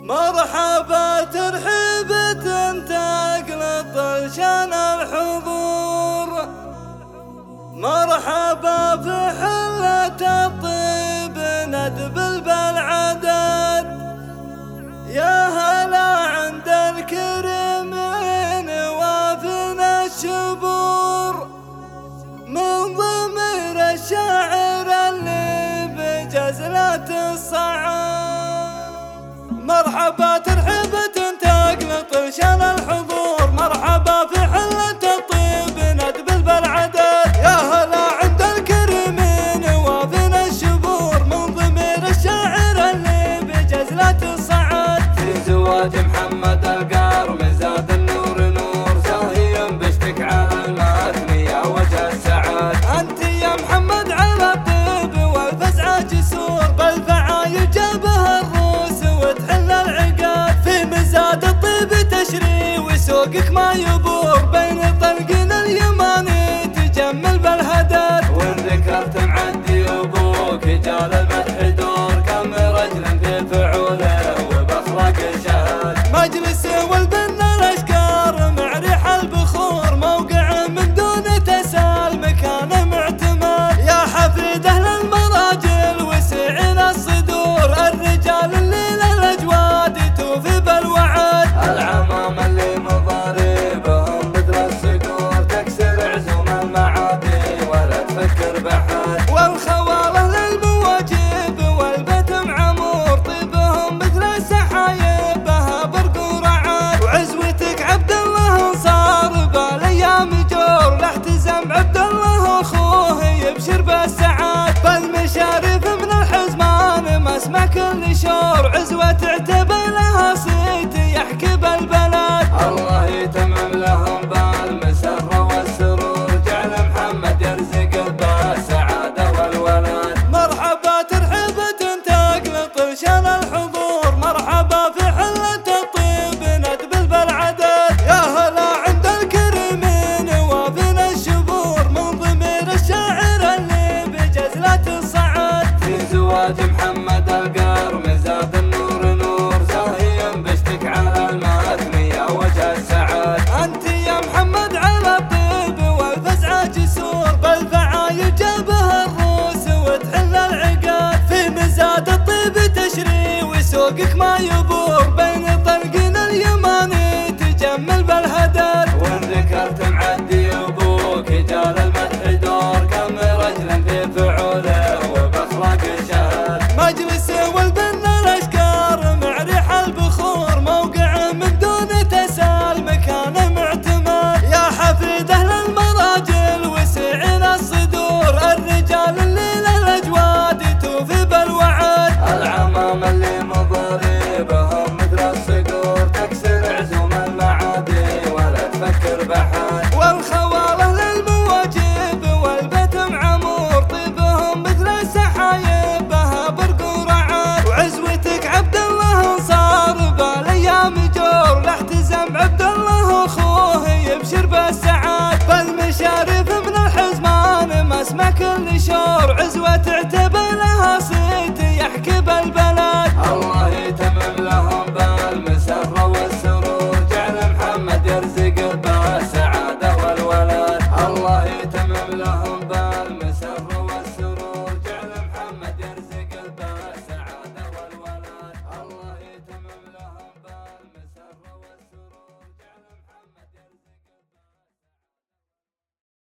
مرحبا ترحيبة تقلط طلشان الحضور، مرحبا في حلة الطيب ندبل بالعدد، يا هلا عند الكريمين وافنا الشبور، من ضمير الشاعر اللي بجزلة الصعاب. مرحبا ترحيبة تقلط طلشان الحضور، مرحبا في حلة الطيب ندبل بالعدد، يا هلا عند الكريمين وافنا الشبور، من ضمير الشاعر اللي بجزلة الصعد. في زواج محمد القارم زاد النور نور، زاهيا بشتك على المثني يا وجه السعاد. انت يا محمد على الطيب والفزعة جسور، بالفعايل جابها الروس وتحل العقاد، في مزاد الطيب تشري وسوقك ما يبور، بين طلقين اليماني تجمل بالهدد. وان ذكرت معدي ابوك جال المدح دور، كم رجل في فعوله وباخلاق شهاد. مجلس والبن الاشكار مع ريح البخور، موقع من دون تسال مكانه معتمد، يا حفيد اهل المراجل وسعين الصدور، الرجال اللي للاجواد توفي بالوعد. العمام اللي مضاربهم مثل الصقور، تكسر عزوم المعادي ولا تفكر بحد. والخواله للمواجب والبيت معمور، طيبهم مثل السحايب بها برق ورعد، وعزوتك عبد الله انصار بالايام جور، لاحتزم عبد الله اخوه يبشر بالسعاد، بالمشارف من الحزمان ما اسمع كل شور، عزوة تعتبى لها صيت يحكي بالبلد. الله يتمم لهم بالمسرة والسرور، جعل محمد يرزق بالسعادة والولد. مرحبا ترحيبة تقلط طلشان الحضور، مرحبا في حلة الطيب ندبل بالعدد، يا هلا عند الكريمين وافنا الشبور، من ضمير الشاعر اللي بجزلة الصعد. في زواج محمد القارم